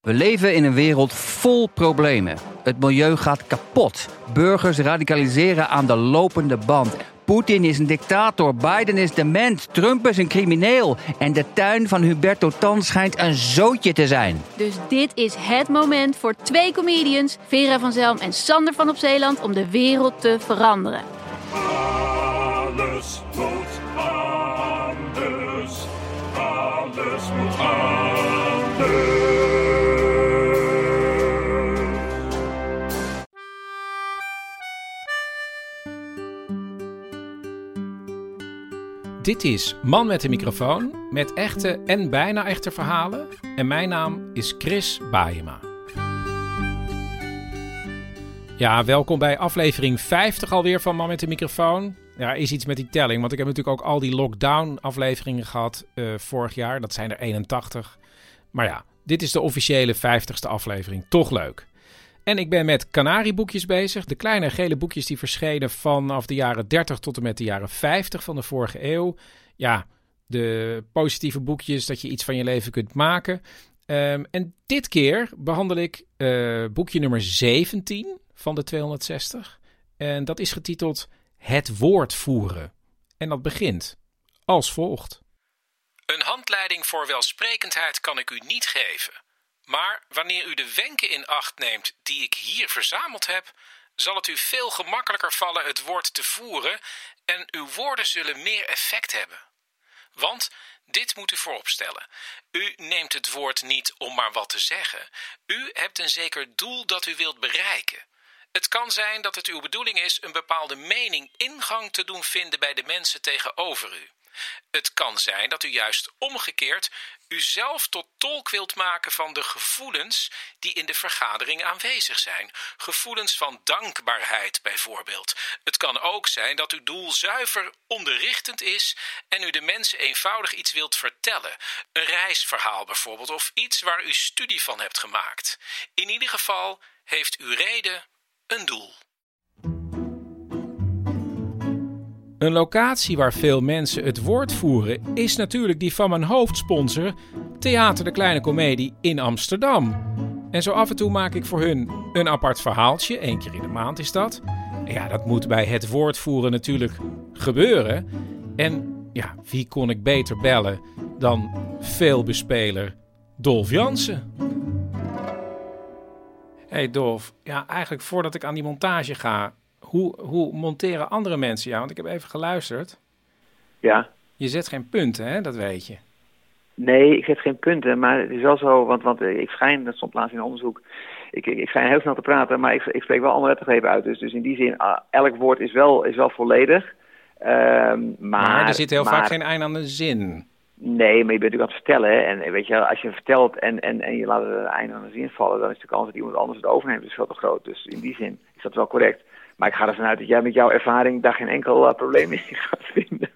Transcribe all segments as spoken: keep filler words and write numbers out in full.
We leven in een wereld vol problemen. Het milieu gaat kapot. Burgers radicaliseren aan de lopende band. Poetin is een dictator, Biden is dement, Trump is een crimineel. En de tuin van Huberto Tan schijnt een zootje te zijn. Dus dit is het moment voor twee comedians, Vera van Zelm en Sander van op Zeeland, om de wereld te veranderen. Alles moet anders. Alles moet anders. Dit is Man met de microfoon, met echte en bijna echte verhalen. En mijn naam is Chris Baeyema. Ja, welkom bij aflevering vijftig alweer van Man met de microfoon. Ja, is iets met die telling, want ik heb natuurlijk ook al die lockdown afleveringen gehad uh, vorig jaar. Dat zijn er eenentachtig. Maar ja, dit is de officiële vijftigste aflevering. Toch leuk. En ik ben met Canarieboekjes bezig. De kleine gele boekjes die verschenen vanaf de jaren dertig tot en met de jaren vijftig van de vorige eeuw. Ja, de positieve boekjes dat je iets van je leven kunt maken. Um, en dit keer behandel ik uh, boekje nummer zeventien van de tweehonderdzestig. En dat is getiteld Het woord voeren. En dat begint als volgt. Een handleiding voor welsprekendheid kan ik u niet geven. Maar wanneer u de wenken in acht neemt die ik hier verzameld heb, zal het u veel gemakkelijker vallen het woord te voeren en uw woorden zullen meer effect hebben. Want, dit moet u vooropstellen, u neemt het woord niet om maar wat te zeggen. U hebt een zeker doel dat u wilt bereiken. Het kan zijn dat het uw bedoeling is een bepaalde mening ingang te doen vinden bij de mensen tegenover u. Het kan zijn dat u juist omgekeerd uzelf tot tolk wilt maken van de gevoelens die in de vergadering aanwezig zijn. Gevoelens van dankbaarheid bijvoorbeeld. Het kan ook zijn dat uw doel zuiver onderrichtend is en u de mensen eenvoudig iets wilt vertellen. Een reisverhaal bijvoorbeeld of iets waar u studie van hebt gemaakt. In ieder geval heeft uw reden een doel. Een locatie waar veel mensen het woord voeren is natuurlijk die van mijn hoofdsponsor, Theater de Kleine Comedie in Amsterdam. En zo af en toe maak ik voor hun een apart verhaaltje, één keer in de maand is dat. En ja, dat moet bij het woord voeren natuurlijk gebeuren. En ja, wie kon ik beter bellen dan veelbespeler Dolf Jansen? Hey Dolf, ja, eigenlijk voordat ik aan die montage ga, Hoe, hoe monteren andere mensen jou? Want ik heb even geluisterd. Ja. Je zet geen punten, hè? Dat weet je. Nee, ik zet geen punten, maar het is wel zo, want, want ik schijn, dat stond laatst in een onderzoek, ik, ik, ik schijn heel snel te praten, maar ik, ik spreek wel andere lettergrepen uit. Dus, dus in die zin, elk woord is wel, is wel volledig. Um, maar, maar er zit heel maar, vaak geen eind aan de zin. Nee, maar je bent natuurlijk aan het vertellen. Hè? En weet je, als je vertelt en, en, en je laat het einde aan de zin vallen, dan is de kans dat iemand anders het overneemt dus veel te groot. Dus in die zin is dat wel correct. Maar ik ga ervan uit dat jij met jouw ervaring daar geen enkel uh, probleem in gaat vinden.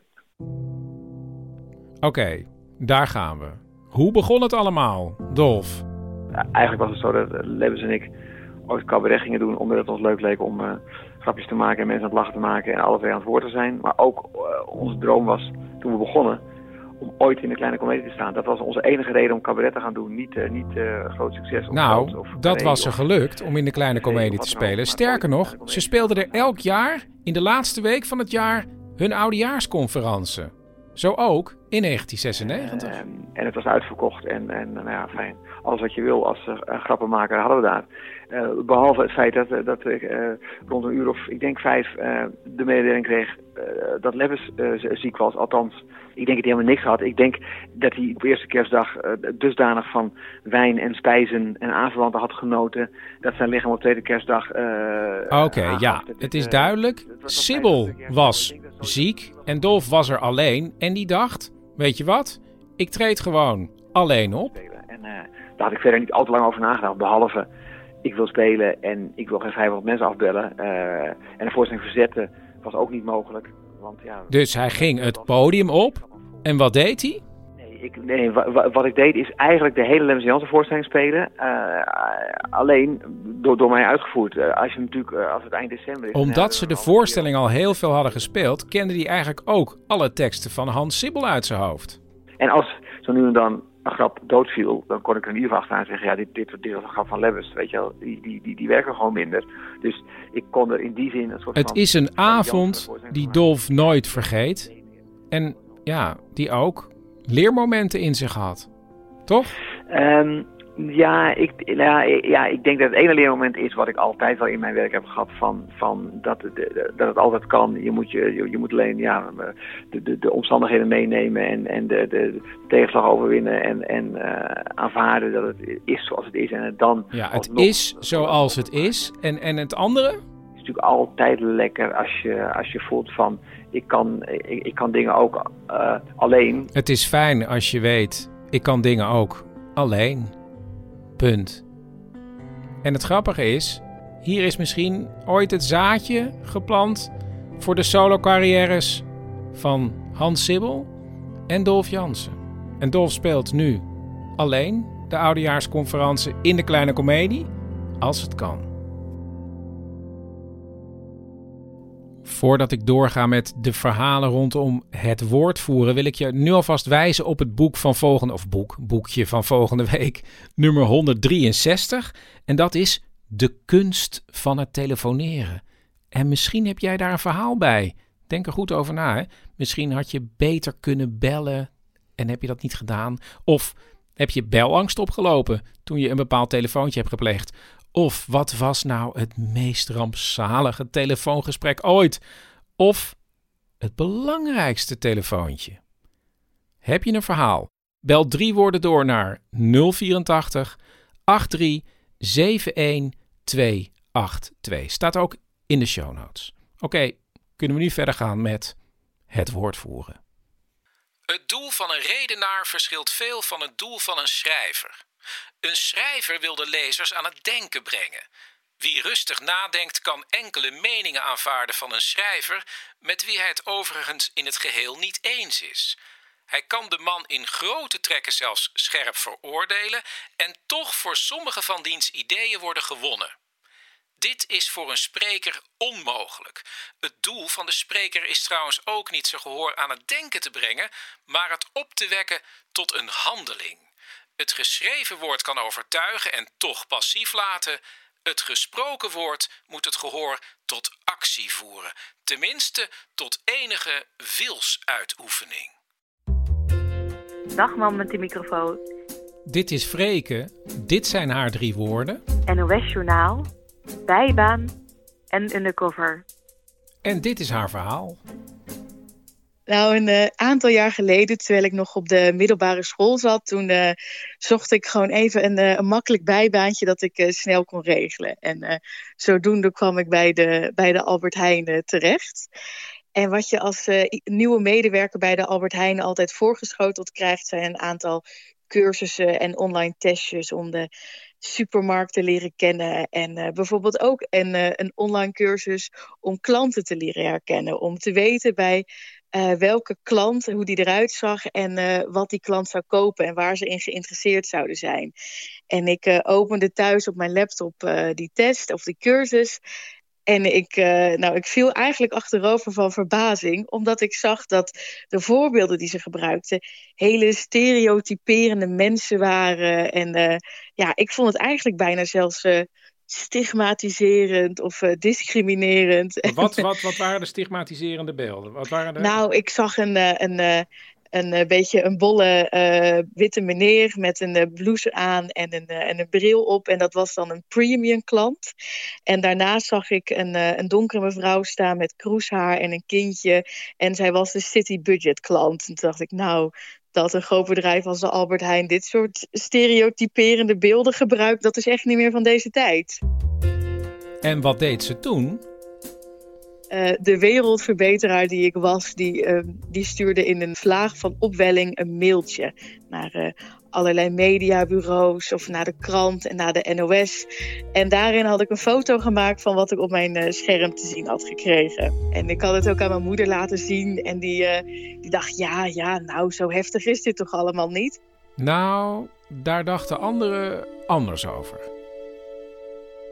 Oké, okay, daar gaan we. Hoe begon het allemaal, Dolf? Ja, eigenlijk was het zo dat Lebbes en ik ooit cabaret gingen doen, omdat het ons leuk leek om uh, grapjes te maken en mensen aan het lachen te maken en alle twee aan het woord te zijn. Maar ook uh, onze droom was, toen we begonnen, om ooit in de Kleine Comedie te staan. Dat was onze enige reden om cabaret te gaan doen. Niet, uh, niet uh, groot succes. Of nou, groot, of dat nee, was ze of, gelukt om in de Kleine Comedie te spelen. Sterker nog, ze speelden er elk jaar, in de laatste week van het jaar, hun oudejaarsconferentie. Zo ook in negentien zesennegentig. Uh, en het was uitverkocht. En, en nou ja, fijn. Alles wat je wil als uh, grappenmaker hadden we daar. Uh, behalve het feit dat, uh, dat ik uh, rond een uur of, ik denk vijf, uh, de mededeling kreeg uh, dat Lebbes uh, ziek was. Althans, ik denk dat hij helemaal niks had. Ik denk dat hij op eerste kerstdag uh, dusdanig van wijn en spijzen en aanverwanten had genoten, dat zijn lichaam op tweede kerstdag uh, Oké, okay, ja. Het, het is uh, duidelijk. Sibyl was ziek en Dolf was er alleen. En die dacht, weet je wat? Ik treed gewoon alleen op. En uh, daar had ik verder niet al te lang over nagedacht. Behalve, ik wil spelen en ik wil geen vijfhonderd mensen afbellen. Uh, en een voorstelling verzetten was ook niet mogelijk. Want, ja, dus hij ging het podium op. En wat deed hij? Nee, ik, nee w- wat ik deed is eigenlijk de hele Lebbes Jansen voorstelling spelen. Uh, alleen door, door mij uitgevoerd. Uh, als je natuurlijk, uh, als het eind december is. Omdat ze de voorstelling al heel veel hadden gespeeld, kende hij eigenlijk ook alle teksten van Hans Sibbel uit zijn hoofd. En als zo nu en dan een grap doodviel, dan kon ik er in ieder geval achteraan zeggen, ja, dit, dit, dit was een grap van Lebbes, weet je wel. Die, die, die, die werken gewoon minder. Dus ik kon er in die zin een soort Het van... is een avond die Dolf nooit vergeet. En ja, die ook leermomenten in zich had. Toch? Um, ja, ik, ja, ja, ik denk dat het ene leermoment is wat ik altijd wel in mijn werk heb gehad. Van, van dat, het, dat het altijd kan. Je moet, je, je, je moet alleen ja, de, de, de omstandigheden meenemen en, en de, de tegenslag overwinnen. En, en uh, aanvaarden dat het is zoals het is. En het dan ja, het alsnog, is zoals het is. En, en het andere? Het is natuurlijk altijd lekker als je, als je voelt van... Ik kan, ik, ik kan dingen ook uh, alleen. Het is fijn als je weet, ik kan dingen ook alleen. Punt. En het grappige is, hier is misschien ooit het zaadje geplant voor de solo-carrières van Hans Sibbel en Dolf Jansen. En Dolf speelt nu alleen de oudejaarsconferentie in de Kleine Comedie, als het kan. Voordat ik doorga met de verhalen rondom het woordvoeren, wil ik je nu alvast wijzen op het boek van volgende, of boek, boekje van volgende week, nummer honderddrieënzestig. En dat is De kunst van het telefoneren. En misschien heb jij daar een verhaal bij. Denk er goed over na. Hè? Misschien had je beter kunnen bellen en heb je dat niet gedaan. Of heb je belangst opgelopen toen je een bepaald telefoontje hebt gepleegd. Of wat was nou het meest rampzalige telefoongesprek ooit? Of het belangrijkste telefoontje? Heb je een verhaal? Bel drie woorden door naar nul vierentachtig achttien zevenendertig tweehonderdtweeëntachtig. Staat ook in de show notes. Oké, okay, kunnen we nu verder gaan met het woordvoeren. Het doel van een redenaar verschilt veel van het doel van een schrijver. Een schrijver wil de lezers aan het denken brengen. Wie rustig nadenkt kan enkele meningen aanvaarden van een schrijver met wie hij het overigens in het geheel niet eens is. Hij kan de man in grote trekken zelfs scherp veroordelen en toch voor sommige van diens ideeën worden gewonnen. Dit is voor een spreker onmogelijk. Het doel van de spreker is trouwens ook niet zijn gehoor aan het denken te brengen, maar het op te wekken tot een handeling. Het geschreven woord kan overtuigen en toch passief laten. Het gesproken woord moet het gehoor tot actie voeren. Tenminste, tot enige wilsuitoefening. Dag man met die microfoon. Dit is Freke. Dit zijn haar drie woorden. N O S Journaal, bijbaan en undercover. En dit is haar verhaal. Nou, een uh, aantal jaar geleden, terwijl ik nog op de middelbare school zat, toen uh, zocht ik gewoon even een, uh, een makkelijk bijbaantje dat ik uh, snel kon regelen. En uh, zodoende kwam ik bij de, bij de Albert Heijn uh, terecht. En wat je als uh, nieuwe medewerker bij de Albert Heijn altijd voorgeschoteld krijgt, zijn een aantal cursussen en online testjes om de supermarkt te leren kennen. En uh, bijvoorbeeld ook een, uh, een online cursus om klanten te leren herkennen. Om te weten bij uh, welke klant, hoe die eruit zag en uh, wat die klant zou kopen en waar ze in geïnteresseerd zouden zijn. En ik uh, opende thuis op mijn laptop uh, die test of die cursus. En ik, uh, nou, ik viel eigenlijk achterover van verbazing, omdat ik zag dat de voorbeelden die ze gebruikten hele stereotyperende mensen waren. En uh, ja, ik vond het eigenlijk bijna zelfs uh, stigmatiserend of uh, discriminerend. Wat, wat, wat waren de stigmatiserende beelden? Wat waren de... Nou, ik zag een... Uh, een uh, Een uh, beetje een bolle uh, witte meneer met een uh, blouse aan en een, uh, en een bril op. En dat was dan een premium klant. En daarnaast zag ik een, uh, een donkere mevrouw staan met kroeshaar en een kindje. En zij was de city budget klant. En toen dacht ik, nou, dat een groot bedrijf als de Albert Heijn dit soort stereotyperende beelden gebruikt, dat is echt niet meer van deze tijd. En wat deed ze toen? Uh, de wereldverbeteraar die ik was, die, uh, die stuurde in een vlaag van opwelling een mailtje naar uh, allerlei mediabureaus of naar de krant en naar de N O S. En daarin had ik een foto gemaakt van wat ik op mijn uh, scherm te zien had gekregen. En ik had het ook aan mijn moeder laten zien en die, uh, die dacht, ja, ja, nou, zo heftig is dit toch allemaal niet? Nou, daar dachten anderen anders over.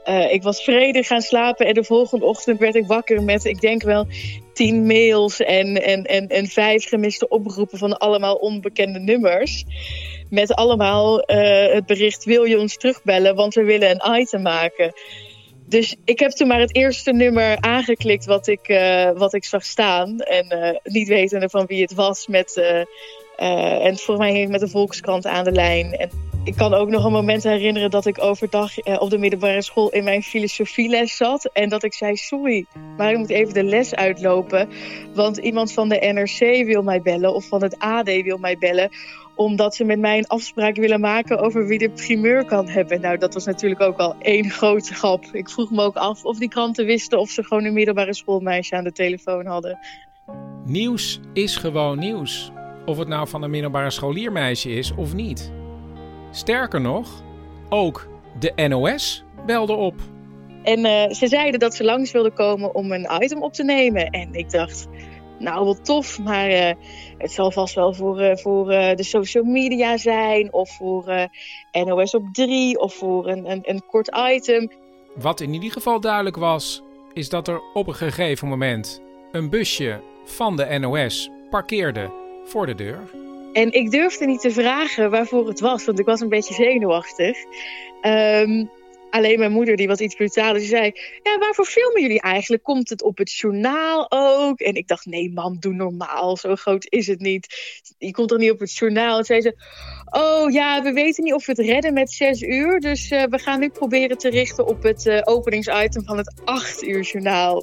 Uh, ik was vredig gaan slapen en de volgende ochtend werd ik wakker met, ik denk wel, tien mails en, en, en, en vijf gemiste oproepen van allemaal onbekende nummers. Met allemaal uh, het bericht, wil je ons terugbellen, want we willen een item maken. Dus ik heb toen maar het eerste nummer aangeklikt wat ik, uh, wat ik zag staan. En uh, niet wetende van wie het was. Met, uh, uh, en volgens mij ging ik met de Volkskrant aan de lijn. En ik kan ook nog een moment herinneren dat ik overdag uh, op de middelbare school in mijn filosofieles zat. En dat ik zei, sorry, maar ik moet even de les uitlopen. Want iemand van de N R C wil mij bellen of van het A D wil mij bellen. Omdat ze met mij een afspraak willen maken over wie de primeur kan hebben. Nou, dat was natuurlijk ook al één grote grap. Ik vroeg me ook af of die kranten wisten of ze gewoon een middelbare schoolmeisje aan de telefoon hadden. Nieuws is gewoon nieuws. Of het nou van een middelbare scholiermeisje is of niet. Sterker nog, ook de N O S belde op. En uh, ze zeiden dat ze langs wilden komen om een item op te nemen. En ik dacht, nou wat tof, maar uh, het zal vast wel voor, uh, voor uh, de social media zijn. Of voor uh, N O S op drie of voor een, een, een kort item. Wat in ieder geval duidelijk was, is dat er op een gegeven moment een busje van de N O S parkeerde voor de deur. En ik durfde niet te vragen waarvoor het was, want ik was een beetje zenuwachtig. Um, alleen mijn moeder, die was iets brutaler, die zei, ja, waarvoor filmen jullie eigenlijk? Komt het op het journaal ook? En ik dacht, nee mam, doe normaal, zo groot is het niet. Je komt toch niet op het journaal? En zei ze, oh ja, we weten niet of we het redden met zes uur, dus uh, we gaan nu proberen te richten op het uh, openingsitem van het acht uur journaal.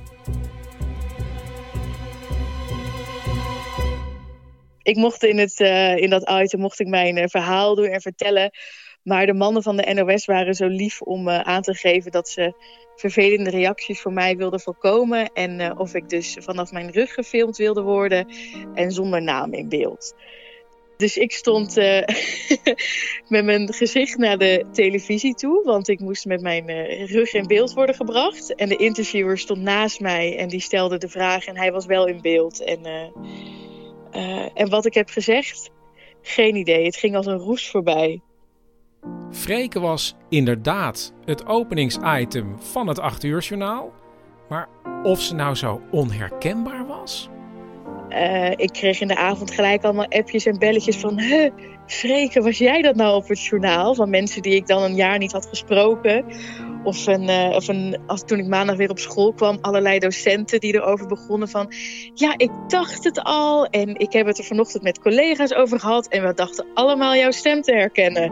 Ik mocht in, het, uh, in dat item mocht ik mijn uh, verhaal doen en vertellen. Maar de mannen van de N O S waren zo lief om uh, aan te geven dat ze vervelende reacties voor mij wilden voorkomen. En uh, of ik dus vanaf mijn rug gefilmd wilde worden en zonder naam in beeld. Dus ik stond uh, met mijn gezicht naar de televisie toe. Want ik moest met mijn uh, rug in beeld worden gebracht. En de interviewer stond naast mij en die stelde de vraag en hij was wel in beeld. En... Uh, Uh, en wat ik heb gezegd? Geen idee. Het ging als een roes voorbij. Freke was inderdaad het openingsitem van het acht uur journaal. Maar of ze nou zo onherkenbaar was? Uh, ik kreeg in de avond gelijk allemaal appjes en belletjes van... Huh, Freke, was jij dat nou op het journaal? Van mensen die ik dan een jaar niet had gesproken. Of, een, uh, of een, als toen ik maandag weer op school kwam, allerlei docenten die erover begonnen van... Ja, ik dacht het al en ik heb het er vanochtend met collega's over gehad... en we dachten allemaal jouw stem te herkennen.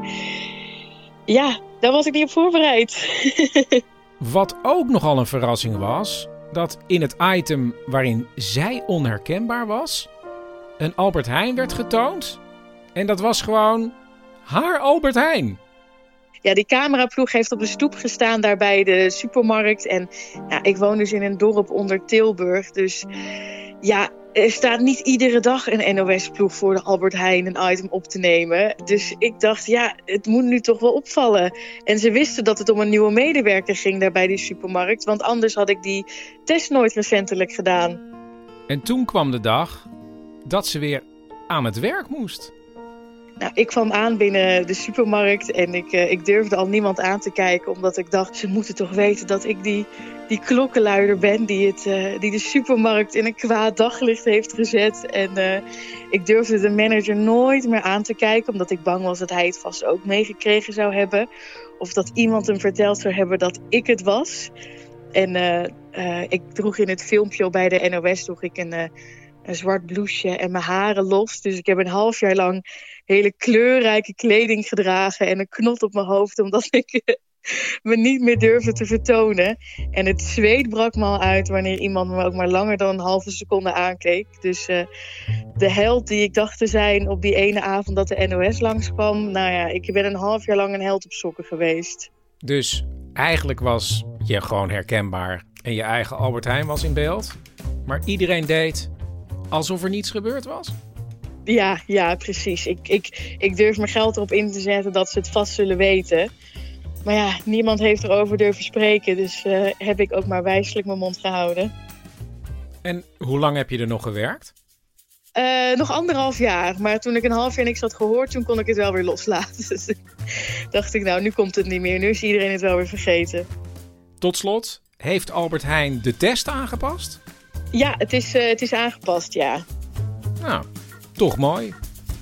Ja, daar was ik niet op voorbereid. Wat ook nogal een verrassing was... dat in het item waarin zij onherkenbaar was... een Albert Heijn werd getoond... en dat was gewoon haar Albert Heijn. Ja, die cameraploeg heeft op de stoep gestaan daar bij de supermarkt. En ja, ik woon dus in een dorp onder Tilburg. Dus ja, er staat niet iedere dag een N O S-ploeg voor de Albert Heijn een item op te nemen. Dus ik dacht, ja, het moet nu toch wel opvallen. En ze wisten dat het om een nieuwe medewerker ging daar bij die supermarkt. Want anders had ik die test nooit recentelijk gedaan. En toen kwam de dag dat ze weer aan het werk moest. Nou, ik kwam aan binnen de supermarkt en ik, uh, ik durfde al niemand aan te kijken. Omdat ik dacht, ze moeten toch weten dat ik die, die klokkenluider ben die, het, uh, die de supermarkt in een kwaad daglicht heeft gezet. En uh, ik durfde de manager nooit meer aan te kijken. Omdat ik bang was dat hij het vast ook meegekregen zou hebben. Of dat iemand hem verteld zou hebben dat ik het was. En uh, uh, ik droeg in het filmpje bij de N O S droeg ik een... Uh, een zwart blouseje en mijn haren los. Dus ik heb een half jaar lang hele kleurrijke kleding gedragen en een knot op mijn hoofd, omdat ik me niet meer durfde te vertonen. En het zweet brak me al uit wanneer iemand me ook maar langer dan een halve seconde aankeek. Dus uh, de held die ik dacht te zijn op die ene avond dat de N O S langskwam, nou ja, ik ben een half jaar lang een held op sokken geweest. Dus eigenlijk was je gewoon herkenbaar en je eigen Albert Heijn was in beeld. Maar iedereen deed alsof er niets gebeurd was? Ja, ja, precies. Ik, ik, ik durf mijn geld erop in te zetten dat ze het vast zullen weten. Maar ja, niemand heeft erover durven spreken. Dus uh, heb ik ook maar wijselijk mijn mond gehouden. En hoe lang heb je er nog gewerkt? Uh, nog anderhalf jaar. Maar toen ik een half jaar niks had gehoord, toen kon ik het wel weer loslaten. Dus dacht ik, nou, nu komt het niet meer. Nu is iedereen het wel weer vergeten. tot slot, heeft Albert Heijn de test aangepast? Ja, het is, uh, het is aangepast, ja. Nou, toch mooi.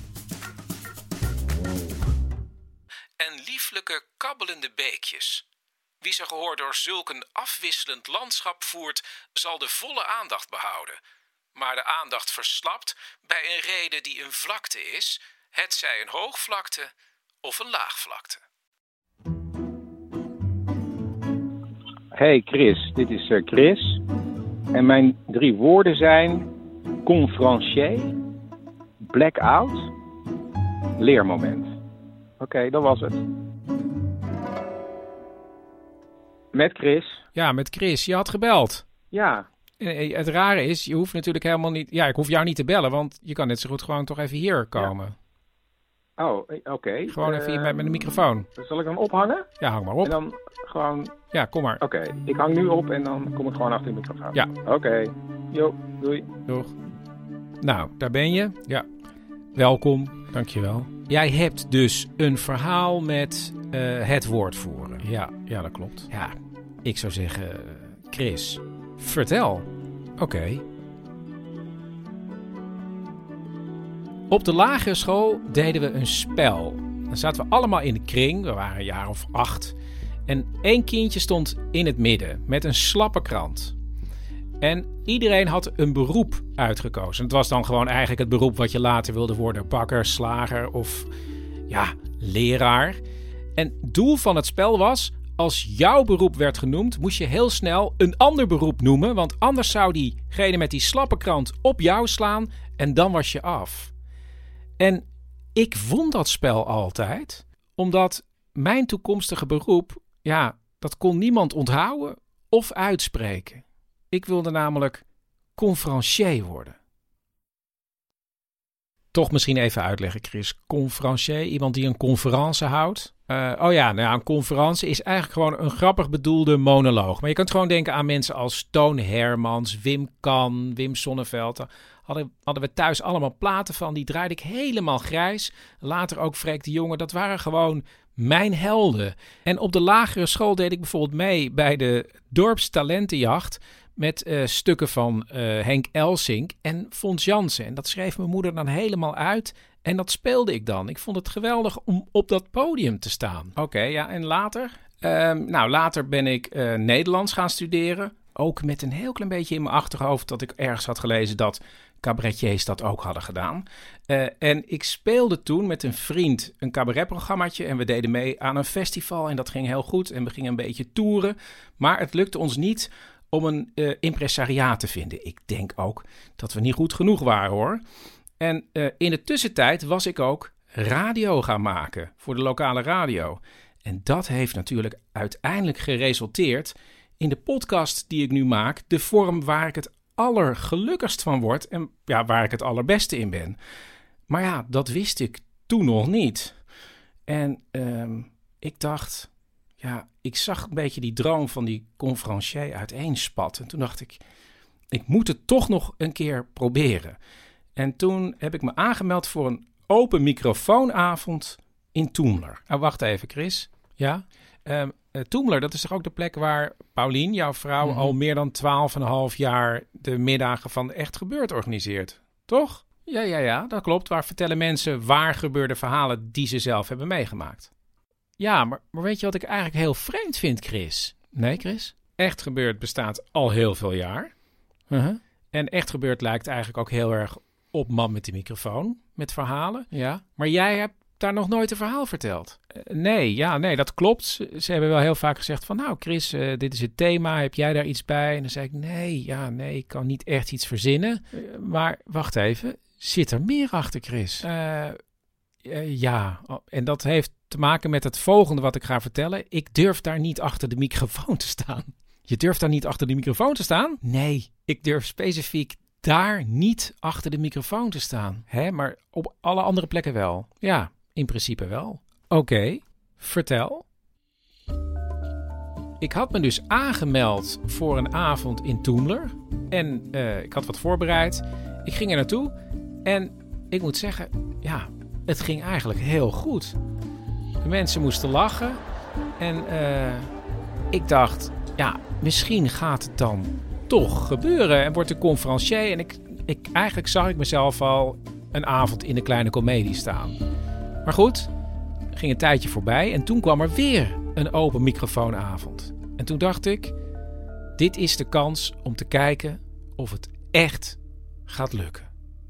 En lieflijke kabbelende beekjes. Wie zijn gehoor door zulk een afwisselend landschap voert, zal de volle aandacht behouden. Maar de aandacht verslapt bij een reden die een vlakte is, hetzij een hoogvlakte of een laagvlakte. Hey Chris, dit is uh, Chris. En mijn drie woorden zijn conferencier, blackout, leermoment. Oké, okay, dat was het. Met Chris. Ja, met Chris. Je had gebeld. Ja. En het rare is, je hoeft natuurlijk helemaal niet... Ja, ik hoef jou niet te bellen, want je kan net zo goed gewoon toch even hier komen. Ja. Oh, oké. Okay. Gewoon even hier met, met de microfoon. Zal ik dan ophangen? Ja, hang maar op. En dan gewoon... Ja, kom maar. Oké, okay. Ik hang nu op en dan kom ik gewoon achter de microfoon. Ja. Oké. Okay. Jo, doei. Doeg. Nou, daar ben je. Ja. Welkom. Dankjewel. Jij hebt dus een verhaal met uh, het woord voeren. Ja, ja, dat klopt. Ja, ik zou zeggen, Chris, vertel. Oké. Okay. Op de lagere school deden we een spel. Dan zaten we allemaal in de kring. We waren een jaar of acht. En één kindje stond in het midden met een slappe krant. En iedereen had een beroep uitgekozen. Het was dan gewoon eigenlijk het beroep wat je later wilde worden. Bakker, slager of ja, leraar. En doel van het spel was, als jouw beroep werd genoemd, moest je heel snel een ander beroep noemen. Want anders zou diegene met die slappe krant op jou slaan en dan was je af. En ik won dat spel altijd, omdat mijn toekomstige beroep, ja, dat kon niemand onthouden of uitspreken. Ik wilde namelijk conferencier worden. Toch misschien even uitleggen, Chris. Conferencier, iemand die een conferentie houdt. Uh, oh ja, nou ja, een conferentie is eigenlijk gewoon een grappig bedoelde monoloog. Maar je kunt gewoon denken aan mensen als Toon Hermans, Wim Kan, Wim Sonneveld. Hadden, hadden we thuis allemaal platen van, die draaide ik helemaal grijs. Later ook Freek de Jonge, dat waren gewoon mijn helden. En op de lagere school deed ik bijvoorbeeld mee bij de dorpstalentenjacht met uh, stukken van uh, Henk Elsink en Fons Jansen. En dat schreef mijn moeder dan helemaal uit en dat speelde ik dan. Ik vond het geweldig om op dat podium te staan. Oké, okay, ja, en later? Uh, nou, later ben ik uh, Nederlands gaan studeren. Ook met een heel klein beetje in mijn achterhoofd dat ik ergens had gelezen dat cabaretiers dat ook hadden gedaan. Uh, en ik speelde toen met een vriend een cabaretprogrammaatje en we deden mee aan een festival en dat ging heel goed en we gingen een beetje toeren. Maar het lukte ons niet om een uh, impresariaat te vinden. Ik denk ook dat we niet goed genoeg waren, hoor. En uh, in de tussentijd was ik ook radio gaan maken voor de lokale radio. En dat heeft natuurlijk uiteindelijk geresulteerd in de podcast die ik nu maak, de vorm waar ik het allergelukkigst van word en ja, waar ik het allerbeste in ben. Maar ja, dat wist ik toen nog niet. En um, ik dacht, ja, ik zag een beetje die droom van die conferencier uiteenspatten. En toen dacht ik, ik moet het toch nog een keer proberen. En toen heb ik me aangemeld voor een open microfoonavond in Toemler. Nou, wacht even, Chris. Ja? Um, uh, Toemler, dat is toch ook de plek waar Paulien, jouw vrouw, mm-hmm. al meer dan twaalf en een half jaar de middagen van Echt Gebeurd organiseert. Toch? Ja, ja, ja, dat klopt. Waar vertellen mensen waar gebeurde verhalen die ze zelf hebben meegemaakt. Ja, maar, maar weet je wat ik eigenlijk heel vreemd vind, Chris? Nee, Chris? Echt Gebeurd bestaat al heel veel jaar. Uh-huh. En Echt Gebeurd lijkt eigenlijk ook heel erg op Man met de microfoon, met verhalen. Ja. Maar jij hebt daar nog nooit een verhaal verteld. Uh, nee, ja, nee, dat klopt. Ze, ze hebben wel heel vaak gezegd van, nou Chris, uh, dit is het thema, heb jij daar iets bij? En dan zei ik, nee, ja, nee, ik kan niet echt iets verzinnen. Uh, maar wacht even, zit er meer achter, Chris? Uh, uh, ja, en dat heeft te maken met het volgende wat ik ga vertellen. Ik durf daar niet achter de microfoon te staan. Je durft daar niet achter de microfoon te staan? Nee, ik durf specifiek daar niet achter de microfoon te staan. Hè, maar op alle andere plekken wel. Ja, in principe wel. Oké, okay, vertel. Ik had me dus aangemeld voor een avond in Toemler. En uh, ik had wat voorbereid. Ik ging er naartoe. En ik moet zeggen, ja, het ging eigenlijk heel goed. De mensen moesten lachen. En uh, ik dacht, ja, misschien gaat het dan toch gebeuren en wordt de conferencier. En ik, ik, eigenlijk zag ik mezelf al een avond in de Kleine Comedie staan. Maar goed, ging een tijdje voorbij en toen kwam er weer een open microfoonavond. En toen dacht ik, dit is de kans om te kijken of het echt gaat lukken.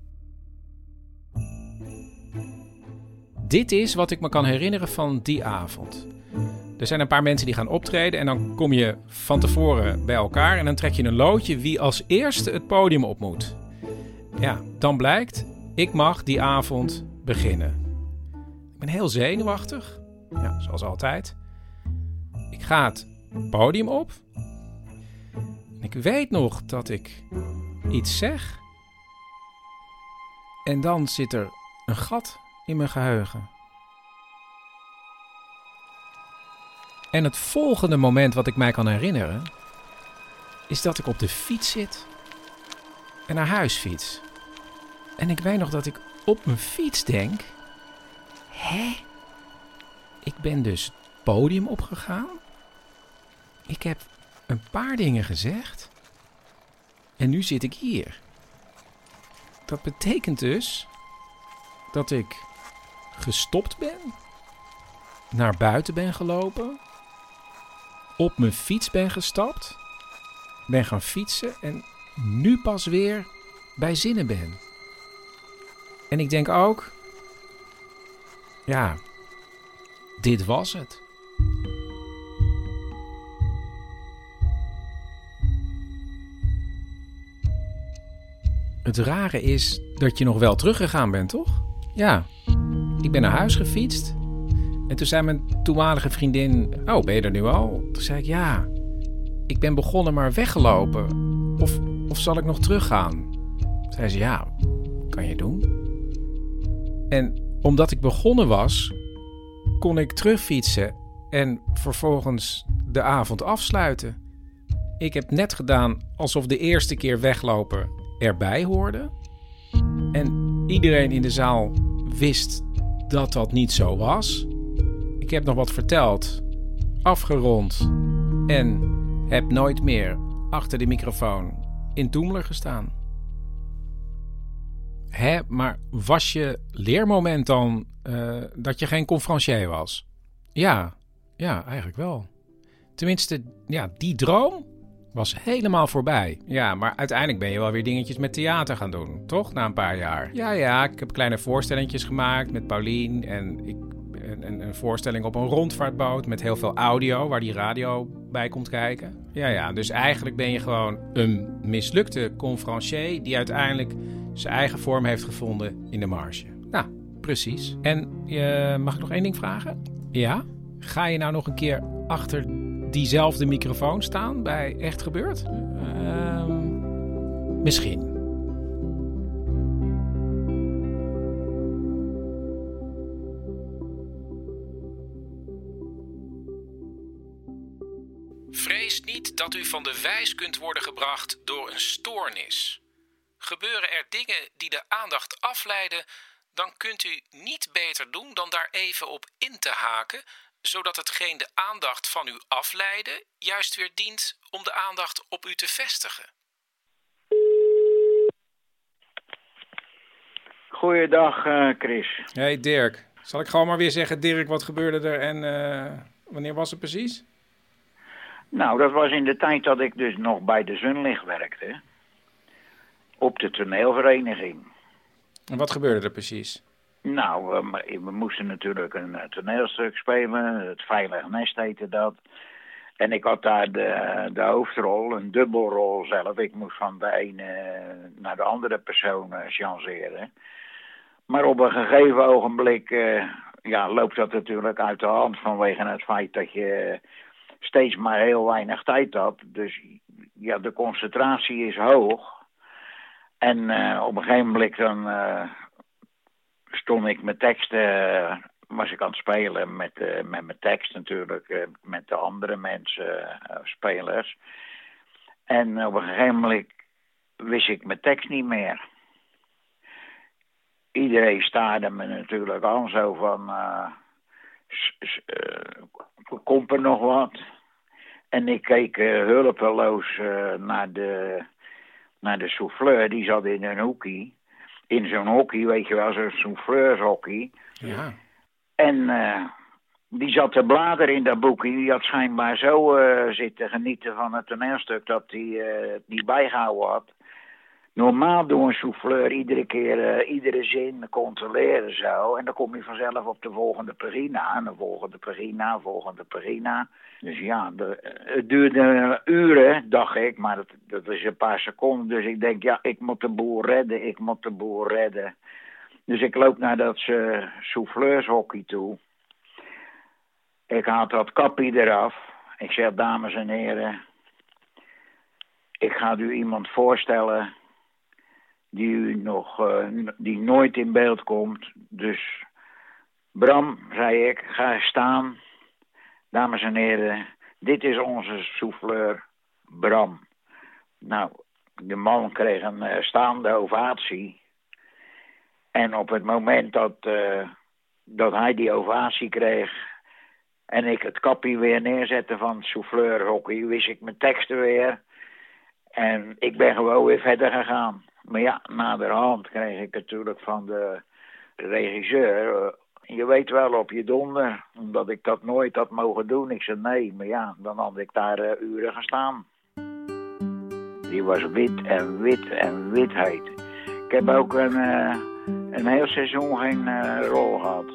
Dit is wat ik me kan herinneren van die avond. Er zijn een paar mensen die gaan optreden en dan kom je van tevoren bij elkaar en dan trek je een loodje wie als eerste het podium op moet. Ja, dan blijkt, ik mag die avond beginnen. Ik ben heel zenuwachtig, ja, zoals altijd. Ik ga het podium op. Ik weet nog dat ik iets zeg. En dan zit er een gat in mijn geheugen. En het volgende moment wat ik mij kan herinneren, is dat ik op de fiets zit en naar huis fiets. En ik weet nog dat ik op mijn fiets denk, hè? Ik ben dus het podium opgegaan. Ik heb een paar dingen gezegd. En nu zit ik hier. Dat betekent dus dat ik gestopt ben, naar buiten ben gelopen, op mijn fiets ben gestapt, ben gaan fietsen en nu pas weer bij zinnen ben. En ik denk ook, ja, dit was het. Het rare is dat je nog wel teruggegaan bent, toch? Ja, ik ben naar huis gefietst. En toen zei mijn toenmalige vriendin, oh, ben je er nu al? Toen zei ik, ja, ik ben begonnen maar weggelopen. Of, of zal ik nog teruggaan? Toen zei ze, ja, kan je doen. En omdat ik begonnen was, kon ik terugfietsen en vervolgens de avond afsluiten. Ik heb net gedaan alsof de eerste keer weglopen erbij hoorde. En iedereen in de zaal wist dat dat niet zo was. Ik heb nog wat verteld, afgerond en heb nooit meer achter de microfoon in Toemler gestaan. Hè, maar was je leermoment dan uh, dat je geen conferencier was? Ja, ja, eigenlijk wel. Tenminste, ja, die droom was helemaal voorbij. Ja, maar uiteindelijk ben je wel weer dingetjes met theater gaan doen, toch? Na een paar jaar. Ja, ja, ik heb kleine voorstellingjes gemaakt met Paulien en ik, een, een voorstelling op een rondvaartboot met heel veel audio, waar die radio bij komt kijken. Ja, ja, dus eigenlijk ben je gewoon een mislukte conferencier die uiteindelijk zijn eigen vorm heeft gevonden in de marge. Nou, precies. En uh, mag ik nog één ding vragen? Ja? Ga je nou nog een keer achter diezelfde microfoon staan bij Echt Gebeurd? Uh, misschien. Vrees niet dat u van de wijs kunt worden gebracht door een stoornis. Gebeuren er dingen die de aandacht afleiden, dan kunt u niet beter doen dan daar even op in te haken, zodat hetgeen de aandacht van u afleidde juist weer dient om de aandacht op u te vestigen. Goeiedag, uh, Chris. Hey Dirk. Zal ik gewoon maar weer zeggen, Dirk, wat gebeurde er en uh, wanneer was het precies? Nou, dat was in de tijd dat ik dus nog bij de Zunlicht werkte. Op de toneelvereniging. En wat gebeurde er precies? Nou, we, we moesten natuurlijk een toneelstuk spelen. Het Veilig Nest heette dat. En ik had daar de, de hoofdrol, een dubbelrol zelf. Ik moest van de ene naar de andere persoon changeren. Maar op een gegeven ogenblik uh, ja, loopt dat natuurlijk uit de hand vanwege het feit dat je steeds maar heel weinig tijd had. Dus ja, de concentratie is hoog. En uh, op een gegeven moment dan uh, stond ik mijn tekst, uh, was ik aan het spelen met, uh, met mijn tekst natuurlijk, uh, met de andere mensen, uh, spelers. En uh, op een gegeven moment wist ik mijn tekst niet meer. Iedereen staarde me natuurlijk aan, zo van, uh, s- s- uh, komt er nog wat? En ik keek uh, hulpeloos uh, naar, de, naar de souffleur. Die zat in een hoekje. In zo'n hockey, weet je wel, zo'n souffleurshockey. Ja. En uh, die zat te bladeren in dat boekje. Die had schijnbaar zo uh, zitten genieten van het toneelstuk dat hij uh, het niet bijgehouden had. Normaal doet een souffleur iedere keer, uh, iedere zin controleren zo. En dan kom je vanzelf op de volgende pagina. En de volgende pagina, volgende pagina. Dus ja, de, het duurde uren, dacht ik. Maar dat, dat is een paar seconden. Dus ik denk, ja, ik moet de boel redden. Ik moet de boel redden. Dus ik loop naar dat uh, souffleurshockey toe. Ik haal dat kappie eraf. Ik zeg, dames en heren. Ik ga u iemand voorstellen die u nog, uh, die nooit in beeld komt. Dus Bram, zei ik, ga staan. Dames en heren, dit is onze souffleur Bram. Nou, de man kreeg een uh, staande ovatie. En op het moment dat, uh, dat hij die ovatie kreeg en ik het kappie weer neerzette van het souffleurhockey, wist ik mijn teksten weer. En ik ben gewoon weer verder gegaan. Maar ja, naderhand kreeg ik natuurlijk van de regisseur, uh, je weet wel op je donder, omdat ik dat nooit had mogen doen. Ik zei nee, maar ja, dan had ik daar uh, uren gestaan. Die was wit en wit en witheid. Ik heb ook een, uh, een heel seizoen geen uh, rol gehad.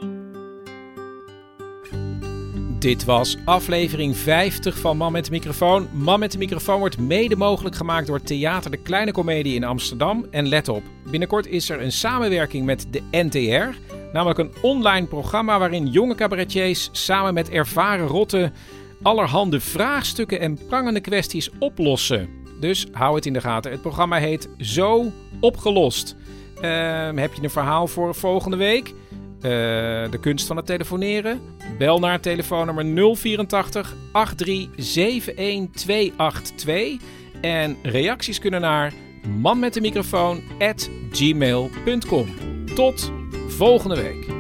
Dit was aflevering vijftig van Man met de Microfoon. Man met de Microfoon wordt mede mogelijk gemaakt door Theater De Kleine Comedie in Amsterdam. En let op, binnenkort is er een samenwerking met de N T R. Namelijk een online programma waarin jonge cabaretiers samen met ervaren rotten allerhande vraagstukken en prangende kwesties oplossen. Dus hou het in de gaten. Het programma heet Zo Opgelost. Uh, heb je een verhaal voor volgende week? Uh, de kunst van het telefoneren? Bel naar telefoonnummer nul vierentachtig acht drie zeven een twee acht twee. En reacties kunnen naar manmetdemicrofoon at gmail punt com. Tot volgende week.